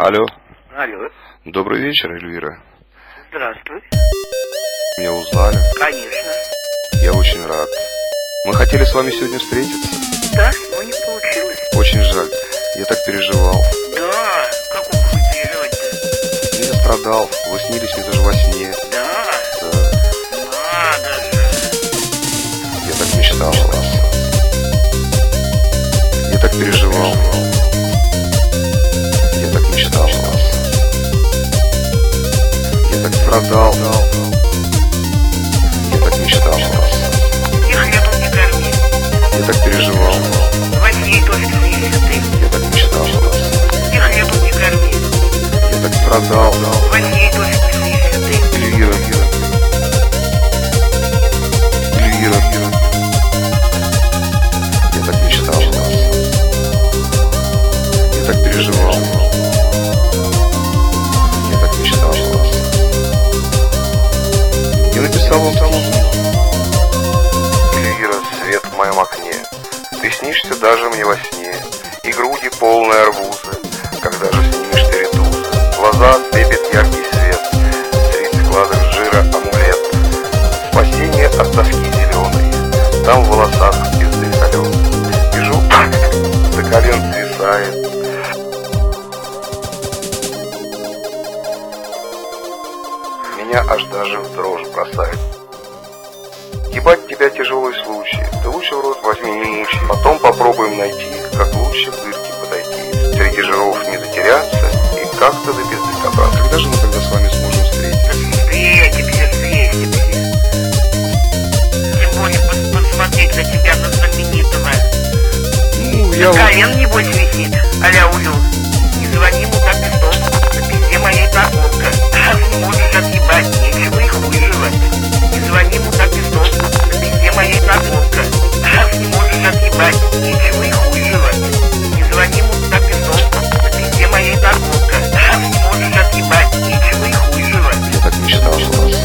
Алло. Алло. Добрый вечер, Эльвира. Здравствуй. Меня узнали? Конечно. Я очень рад. Мы хотели с вами сегодня встретиться. Да, но не получилось. Очень жаль. Я так переживал. Да, как вы переживать-то? Я страдал. Вы снились мне даже во сне. Да? Да. Надо же. Я так мечтал о вас. Я так переживал. Я так мечтал о вас. Я так страдал. Я так мечтал о вас. И хлебом не корми. Я так переживал. Во сне только снился ты. Я так мечтал о вас. И хлебом не корми. Я так страдал. Во сне только снился ты. Эльвира. Эльвира. Я так мечтал о вас. Я так переживал. Я так мечтал о вас. Я написал вам тому. Эльвира, свет в моем окне. Ты снишься даже мне во сне. И груди полные арбузы. Когда же снимешь ты ретузы? Глаза слепит яркий свет. Среди складок жира амулет. Спасение от тоски зеленой. Там в волосах пизды соленой. Вижу, до колен свисает. Меня аж даже в дрожь бросает. Ебать тебя тяжелый случай. Ты лучше в рот возьми, не мучай. Потом попробуем найти, как лучше к дырке подойти. Среди жиров не затеряться и как-то до пизды добраться. Когда же мы тогда с вами сможем встретиться? Встретимся. Тем более посмотреть на тебя, на знаменитого. Ну, я... Колен, небось, висит, а-ля улю. Не звони ему так и стоп. На пизде моей торговка. Не можешь отъебать, нечего и хуй жевать. Не звони ему так и стоп. На пизде моей торговка. Не можешь отъебать, нечего и хуй жевать. Не звони ему так и стоп. На пизде моей торговка. Не можешь отъебать, нечего и хуй жевать. Я так мечтал о вас.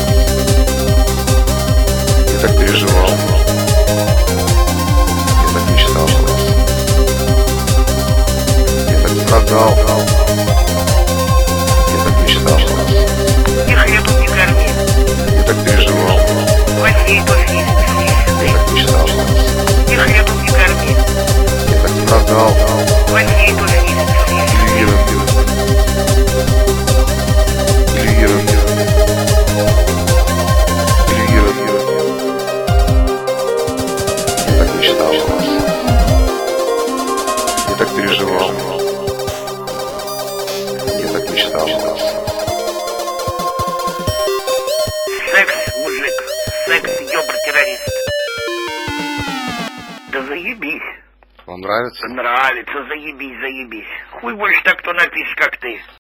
Я так переживал. Я так мечтал о вас. Я так страдал. Я так мечтал о вас. И хлебом не корми. Я так переживал. Во сне тоже не снился Я так мечтал о вас. ты. И хлебом не корми. Я так страдал. Во сне тоже не снился ты. Эльвира. Я так мечтал о вас. Я так переживал. Я так мечтал о вас. Секс, мужик. Секс, ёбр-террорист. Да заебись. Вам нравится? Нравится, заебись. Хуй больше так кто напишет, как ты.